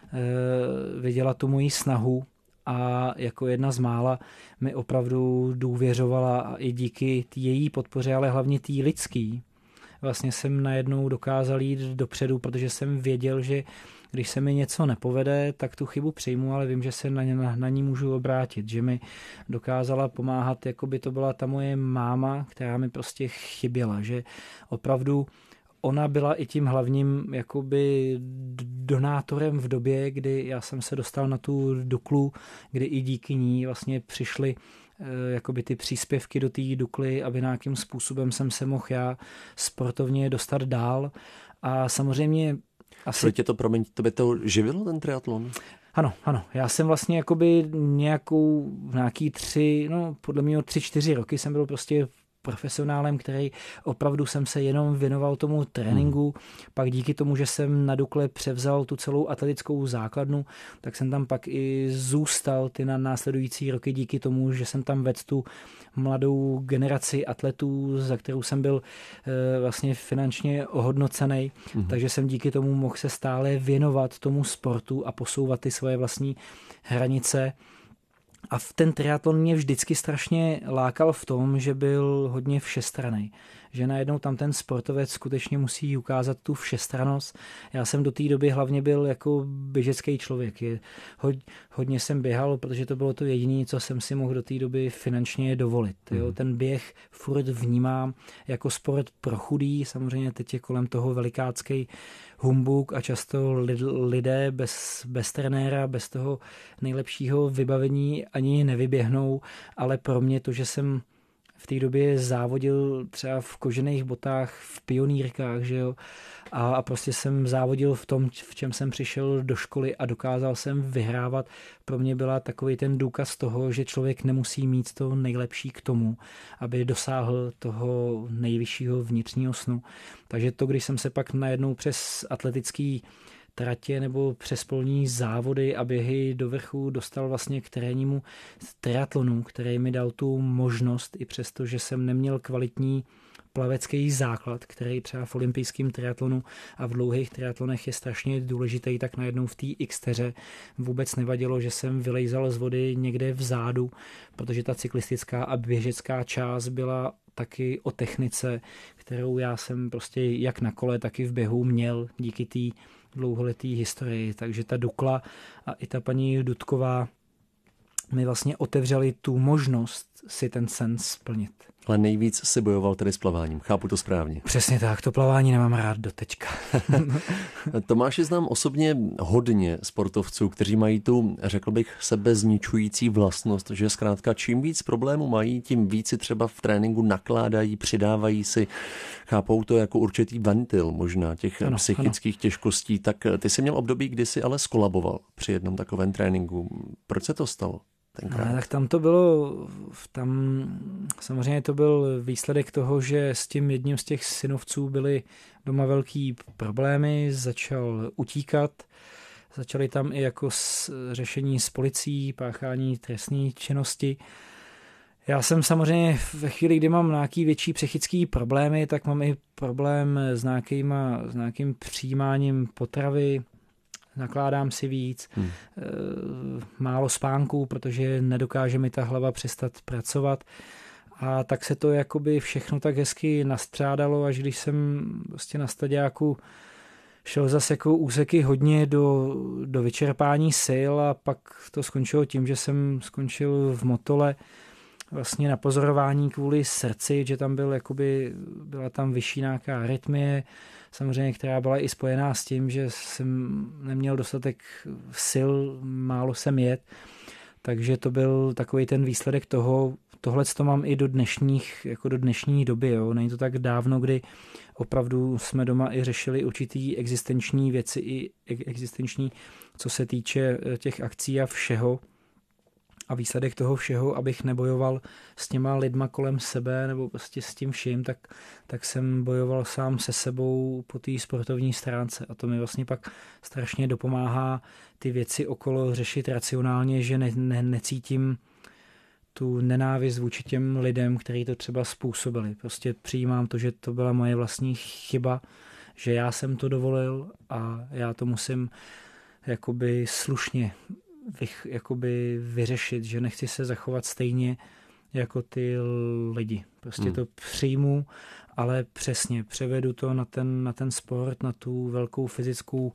viděla tu moji snahu a jako jedna z mála mi opravdu důvěřovala a i díky její podpoře, ale hlavně tý lidský. Vlastně jsem najednou dokázal jít dopředu, protože jsem věděl, že když se mi něco nepovede, tak tu chybu přijmu, ale vím, že se na, na, na ní můžu obrátit, že mi dokázala pomáhat, jako by to byla ta moje máma, která mi prostě chyběla, že opravdu ona byla i tím hlavním jakoby donátorem v době, kdy já jsem se dostal na tu Duklu, kdy i díky ní vlastně přišly jakoby ty příspěvky do té Dukly, aby nějakým způsobem jsem se mohl já sportovně dostat dál. A samozřejmě asi...
Co tě to, promiň, tebe to živilo, ten triatlon?
Ano, ano. Já jsem vlastně jakoby nějakou, nějaký tři, no podle mě tři, čtyři roky jsem byl prostě profesionálem, který opravdu jsem se jenom věnoval tomu tréninku. Hmm. Pak díky tomu, že jsem na Dukle převzal tu celou atletickou základnu, tak jsem tam pak i zůstal ty na následující roky díky tomu, že jsem tam vedl tu mladou generaci atletů, za kterou jsem byl e, vlastně finančně ohodnocený. Hmm. Takže jsem díky tomu mohl se stále věnovat tomu sportu a posouvat ty svoje vlastní hranice. A v ten triatlon mě vždycky strašně lákal v tom, že byl hodně všestranný. Že najednou tam ten sportovec skutečně musí ukázat tu všestrannost. Já jsem do té doby hlavně byl jako běžecký člověk. Je, hodně jsem běhal, protože to bylo to jediné, co jsem si mohl do té doby finančně dovolit. Jo. Ten běh furt vnímám jako sport pro chudý. Samozřejmě teď je kolem toho velikácký humbuk a často lidé bez, bez trenéra, bez toho nejlepšího vybavení ani nevyběhnou, ale pro mě to, že jsem v té době závodil třeba v kožených botách, v pionýrkách, že jo, a, a prostě jsem závodil v tom, v čem jsem přišel do školy a dokázal jsem vyhrávat. Pro mě byla takový ten důkaz toho, že člověk nemusí mít to nejlepší k tomu, aby dosáhl toho nejvyššího vnitřního snu. Takže to, když jsem se pak najednou přes atletický tratě nebo přes polní závody a běhy do vrchu dostal vlastně k terénnímu triatlonu, který mi dal tu možnost, i přesto, že jsem neměl kvalitní plavecký základ, který třeba v olympijském triatlonu a v dlouhých triatlonech je strašně důležitý, tak najednou v té Xteře vůbec nevadilo, že jsem vylejzal z vody někde vzadu, protože ta cyklistická a běžecká část byla taky o technice, kterou já jsem prostě jak na kole, tak i v běhu měl díky té dlouholetý historii. Takže ta Dukla a i ta paní Dudková mi vlastně otevřeli tu možnost si ten sen splnit.
Ale nejvíc si bojoval tedy s plaváním, chápu to správně.
Přesně tak, to plavání nemám rád do teďka.
Tomáši, znám osobně hodně sportovců, kteří mají tu, řekl bych, sebezničující vlastnost, že zkrátka čím víc problémů mají, tím víc si třeba v tréninku nakládají, přidávají si, chápou to jako určitý ventil možná těch ano, psychických ano. těžkostí. Tak ty jsi měl období, kdy jsi ale skolaboval při jednom takovém tréninku. Proč se to stalo?
No, tak tam to bylo, tam samozřejmě to byl výsledek toho, že s tím jedním z těch synovců byly doma velký problémy, začal utíkat, začaly tam i jako řešení s policií, páchání trestné činnosti. Já jsem samozřejmě ve chvíli, kdy mám nějaký větší psychický problémy, tak mám i problém s, nějakýma, s nějakým přijímáním potravy, nakládám si víc, hmm. málo spánku, protože nedokáže mi ta hlava přestat pracovat. A tak se to jakoby všechno tak hezky nastřádalo, až když jsem vlastně na stadiáku šel zase jako úseky hodně do, do vyčerpání sil a pak to skončilo tím, že jsem skončil v Motole vlastně na pozorování kvůli srdci, že tam byl jakoby, byla tam vyšší nějaká arytmie, samozřejmě, která byla i spojená s tím, že jsem neměl dostatek sil, málo jsem jet, takže to byl takový ten výsledek toho. Tohle to mám i do dnešních, jako do dnešní doby, jo. Není to tak dávno, kdy opravdu jsme doma i řešili určitý existenční věci, i existenční, co se týče těch akcí a všeho. A výsledek toho všeho, abych nebojoval s těma lidma kolem sebe nebo prostě s tím vším, tak, tak jsem bojoval sám se sebou po té sportovní stránce. A to mi vlastně pak strašně dopomáhá ty věci okolo řešit racionálně, že ne, ne, necítím tu nenávist vůči těm lidem, kteří to třeba způsobili. Prostě přijímám to, že to byla moje vlastní chyba, že já jsem to dovolil a já to musím jakoby slušně Vych, jakoby vyřešit, že nechci se zachovat stejně jako ty lidi. Prostě hmm. to přijmu, ale přesně převedu to na ten, na ten sport, na tu velkou fyzickou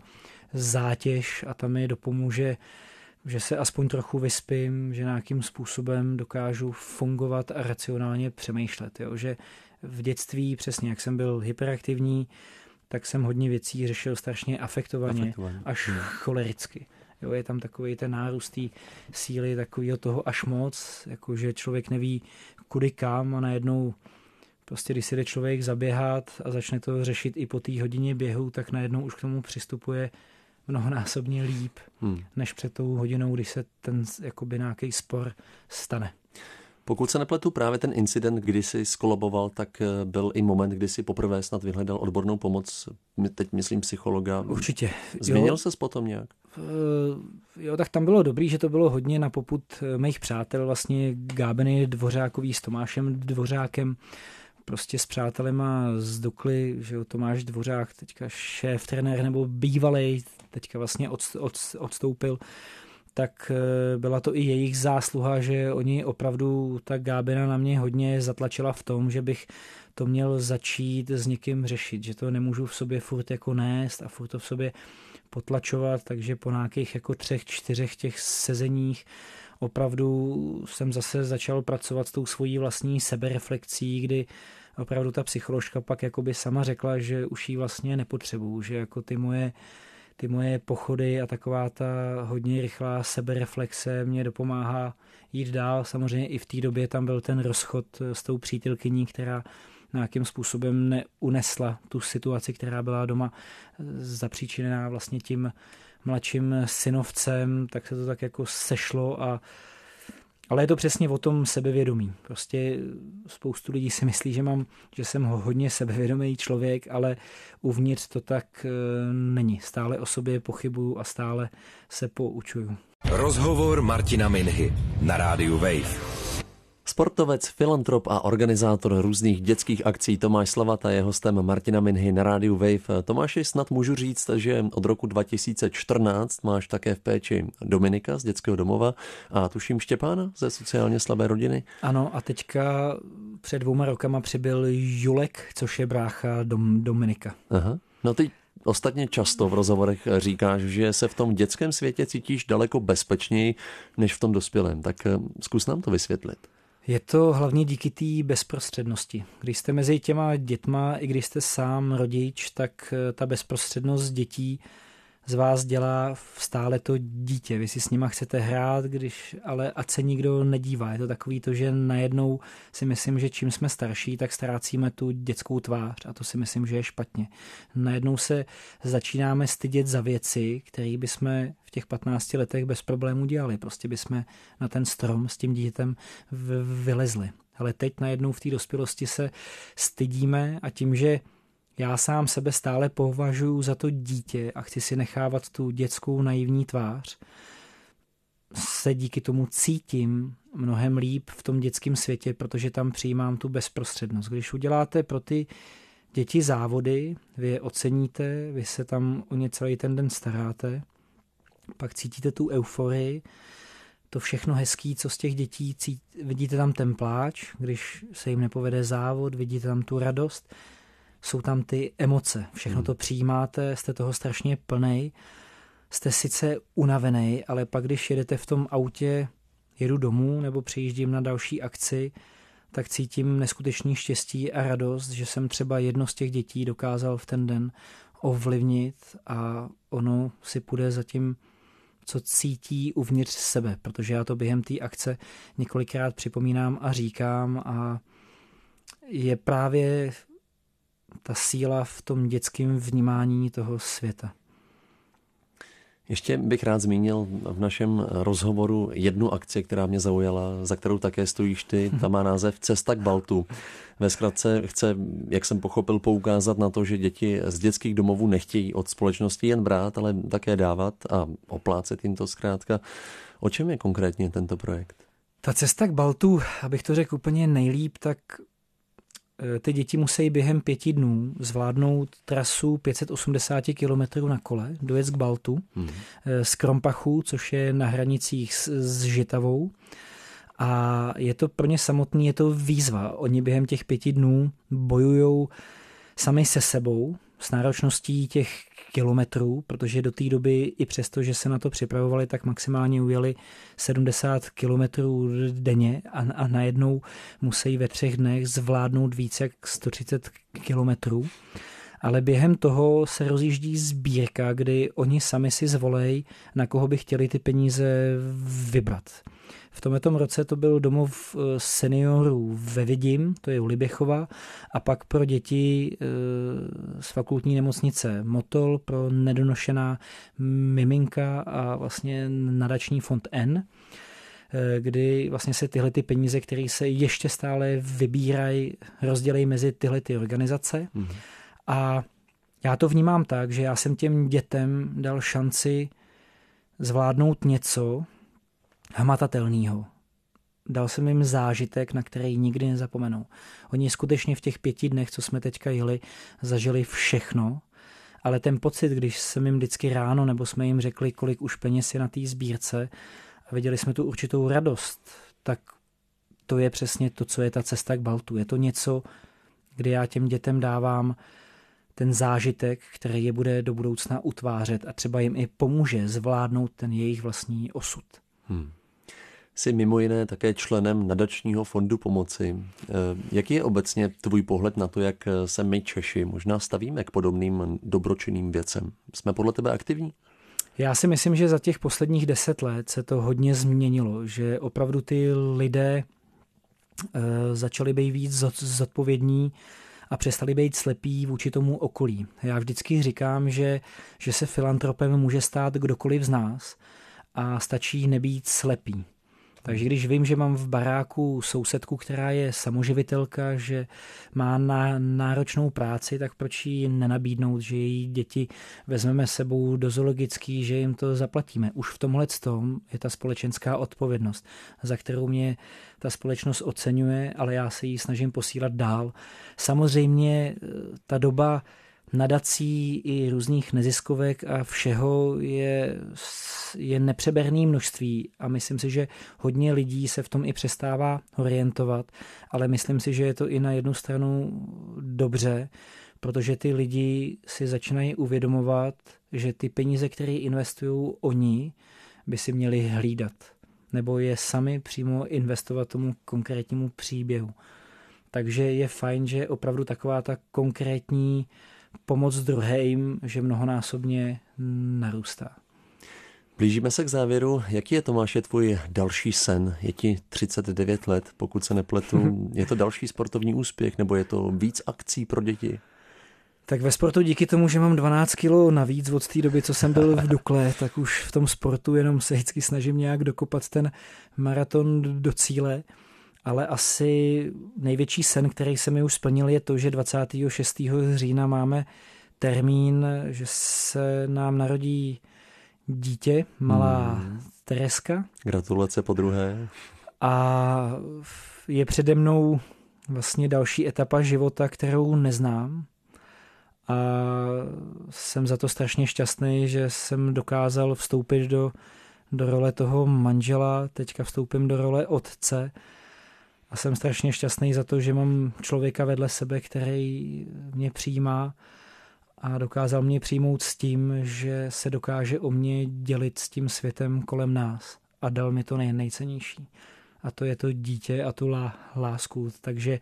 zátěž a tam mi dopomůže, že se aspoň trochu vyspím, že nějakým způsobem dokážu fungovat a racionálně přemýšlet. Jo? Že v dětství, přesně jak jsem byl hyperaktivní, tak jsem hodně věcí řešil strašně afektovaně, afektovaně. až hmm. cholericky. Jo, je tam takový ten nárůst té síly, takového toho až moc, jakože člověk neví kudy kam a najednou prostě když si jde člověk zaběhat a začne to řešit i po té hodině běhu, tak najednou už k tomu přistupuje mnohonásobně líp, hmm. než před tou hodinou, když se ten jakoby nějaký spor stane.
Pokud se nepletu, právě ten incident, kdy jsi skolaboval, tak byl i moment, kdy jsi poprvé snad vyhledal odbornou pomoc, teď myslím psychologa.
Určitě.
Změnil ses potom nějak?
Jo, tak tam bylo dobrý, že to bylo hodně na popud mých přátel, vlastně Gábeny Dvořákový s Tomášem Dvořákem, prostě s přátelema z Dukly, že jo, Tomáš Dvořák, teďka šéf, trenér nebo bývalej, teďka vlastně od, od, odstoupil, tak byla to i jejich zásluha, že oni opravdu, ta Gábina na mě hodně zatlačila v tom, že bych to měl začít s někým řešit, že to nemůžu v sobě furt jako nést a furt to v sobě potlačovat, takže po nějakých jako třech, čtyřech těch sezeních opravdu jsem zase začal pracovat s tou svojí vlastní sebereflekcí, kdy opravdu ta psycholožka pak jakoby sama řekla, že už ji vlastně nepotřebuju, že jako ty moje ty moje pochody a taková ta hodně rychlá sebereflexe mě dopomáhá jít dál. Samozřejmě i v té době tam byl ten rozchod s tou přítelkyní, která nějakým způsobem neunesla tu situaci, která byla doma zapříčiněná vlastně tím mladším synovcem, tak se to tak jako sešlo a ale je to přesně o tom sebevědomí. Prostě spoustu lidí si myslí, že mám, že jsem hodně sebevědomý člověk, ale uvnitř to tak není. Stále o sobě pochybuju a stále se poučuju.
Rozhovor Martina Minhy na rádiu Wave.
Sportovec, filantrop a organizátor různých dětských akcí Tomáš Slavata je hostem Martina Minhy na rádiu Wave. Tomáši, snad můžu říct, že od roku dva tisíce čtrnáct máš také v péči Dominika z dětského domova a tuším Štěpána ze sociálně slabé rodiny.
Ano, a teďka před dvouma rokama přibyl Julek, což je brácha Dom, Dominika.
Aha, no ty ostatně často v rozhovorech říkáš, že se v tom dětském světě cítíš daleko bezpečněji než v tom dospělém. Tak zkus nám to vysvětlit.
Je to hlavně díky té bezprostřednosti. Když jste mezi těma dětma, i když jste sám rodič, tak ta bezprostřednost dětí z vás dělá stále to dítě. Vy si s nima chcete hrát, když, ale ať se nikdo nedívá. Je to takový to, že najednou si myslím, že čím jsme starší, tak ztrácíme tu dětskou tvář a to si myslím, že je špatně. Najednou se začínáme stydět za věci, které bychom v těch patnácti letech bez problémů dělali. Prostě bychom na ten strom s tím dítětem vylezli. Ale teď najednou v té dospělosti se stydíme a tím, že já sám sebe stále považuji za to dítě a chci si nechávat tu dětskou naivní tvář, se díky tomu cítím mnohem líp v tom dětském světě, protože tam přijímám tu bezprostřednost. Když uděláte pro ty děti závody, vy je oceníte, vy se tam o ně celý ten den staráte, pak cítíte tu euforii, to všechno hezký, co z těch dětí cítí, vidíte tam ten pláč, když se jim nepovede závod, vidíte tam tu radost, jsou tam ty emoce, všechno to přijímáte, jste toho strašně plnej, jste sice unavený, ale pak, když jedete v tom autě, jedu domů nebo přijíždím na další akci, tak cítím neskutečný štěstí a radost, že jsem třeba jedno z těch dětí dokázal v ten den ovlivnit a ono si půjde za tím, co cítí uvnitř sebe, protože já to během té akce několikrát připomínám a říkám a je právě ta síla v tom dětském vnímání toho světa.
Ještě bych rád zmínil v našem rozhovoru jednu akci, která mě zaujala, za kterou také stojíš ty. Ta má název Cesta k Baltu. Ve zkratce chce, jak jsem pochopil, poukázat na to, že děti z dětských domovů nechtějí od společnosti jen brát, ale také dávat a oplácet jim to zkrátka. O čem je konkrétně tento projekt?
Ta Cesta k Baltu, abych to řekl úplně nejlíp, tak ty děti musí během pěti dnů zvládnout trasu pět set osmdesát kilometrů na kole, dojet k Baltu, hmm. z Krompachu, což je na hranicích s, s Žitavou. A je to pro ně samotný, je to výzva. Oni během těch pěti dnů bojujou sami se sebou s náročností těch kilometrů, protože do té doby i přesto, že se na to připravovali, tak maximálně ujeli sedmdesát kilometrů denně a, a najednou musí ve třech dnech zvládnout více jak sto třicet kilometrů. Ale během toho se rozjíždí sbírka, kdy oni sami si zvolej, na koho by chtěli ty peníze vybrat. V tomto roce to byl domov seniorů ve Vidim, to je u Liběchova, a pak pro děti z fakultní nemocnice Motol, pro nedonošená miminka a vlastně nadační fond N, kdy vlastně se tyhle ty peníze, které se ještě stále vybírají, rozdělejí mezi tyhle ty organizace. Mm. A já to vnímám tak, že já jsem těm dětem dal šanci zvládnout něco hmatatelného. Dal jsem jim zážitek, na který nikdy nezapomenou. Oni skutečně v těch pěti dnech, co jsme teďka jeli, zažili všechno, ale ten pocit, když jsem jim vždycky ráno, nebo jsme jim řekli, kolik už peněz je na té sbírce a viděli jsme tu určitou radost, tak to je přesně to, co je ta cesta k Baltu. Je to něco, kdy já těm dětem dávám ten zážitek, který je bude do budoucna utvářet a třeba jim i pomůže zvládnout ten jejich vlastní osud. Hmm.
Jsi mimo jiné také členem nadačního fondu pomoci. Jaký je obecně tvůj pohled na to, jak se my Češi možná stavíme k podobným dobročinným věcem? Jsme podle tebe aktivní?
Já si myslím, že za těch posledních deset let se to hodně změnilo, že opravdu ty lidé začali být víc zodpovědní a přestali být slepí vůči tomu okolí. Já vždycky říkám, že, že se filantropem může stát kdokoliv z nás a stačí nebýt slepý. Takže když vím, že mám v baráku sousedku, která je samoživitelka, že má na náročnou práci, tak proč jí nenabídnout, že její děti vezmeme sebou do zoologický, že jim to zaplatíme. Už v tomhle tom je ta společenská odpovědnost, za kterou mě ta společnost oceňuje, ale já se ji snažím posílat dál. Samozřejmě ta doba nadací i různých neziskovek a všeho je, je nepřeberné množství a myslím si, že hodně lidí se v tom i přestává orientovat, ale myslím si, že je to i na jednu stranu dobře, protože ty lidi si začínají uvědomovat, že ty peníze, které investují oni, by si měli hlídat nebo je sami přímo investovat tomu konkrétnímu příběhu. Takže je fajn, že opravdu taková ta konkrétní pomoc druhým, že mnohonásobně narůstá.
Blížíme se k závěru. Jaký je, Tomáše, tvůj další sen? Je ti třicet devět let, pokud se nepletu. Je to další sportovní úspěch, nebo je to víc akcí pro děti?
Tak ve sportu díky tomu, že mám dvanáct kilo navíc od té doby, co jsem byl v Dukle, tak už v tom sportu jenom se vždycky snažím nějak dokopat ten maraton do cíle. Ale asi největší sen, který se mi už splnil, je to, že dvacátého šestého října máme termín, že se nám narodí dítě, malá hmm. Tereska.
Gratulace po druhé.
A je přede mnou vlastně další etapa života, kterou neznám. A jsem za to strašně šťastný, že jsem dokázal vstoupit do, do role toho manžela, teďka vstoupím do role otce. A jsem strašně šťastný za to, že mám člověka vedle sebe, který mě přijímá a dokázal mě přijmout s tím, že se dokáže o mě dělit s tím světem kolem nás. A dal mi to nej, nejcennější. A to je to dítě a tu lá, lásku. Takže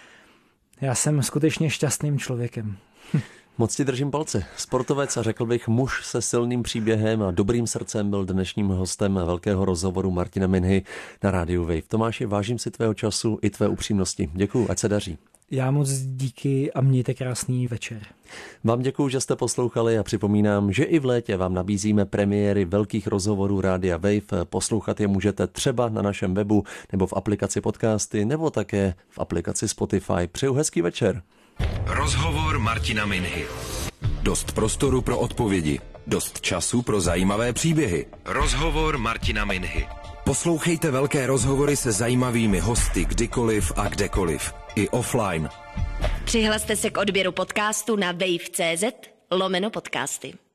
já jsem skutečně šťastným člověkem.
Moc ti držím palce. Sportovec a řekl bych muž se silným příběhem a dobrým srdcem byl dnešním hostem velkého rozhovoru Martina Minhy na rádiu Wave. Tomáši, vážím si tvého času i tvé upřímnosti. Děkuju, ať se daří.
Já moc díky a mějte krásný večer.
Vám děkuju, že jste poslouchali a připomínám, že i v létě vám nabízíme premiéry velkých rozhovorů Rádia Wave. Poslouchat je můžete třeba na našem webu nebo v aplikaci podcasty nebo také v aplikaci Spotify. Přeju hezký večer.
Rozhovor Martina Minhy. Dost prostoru pro odpovědi. Dost času pro zajímavé příběhy. Rozhovor Martina Minhy. Poslouchejte velké rozhovory se zajímavými hosty kdykoliv a kdekoliv. I offline.
Přihlaste se k odběru podcastu na wave tečka cz lomeno podcasty.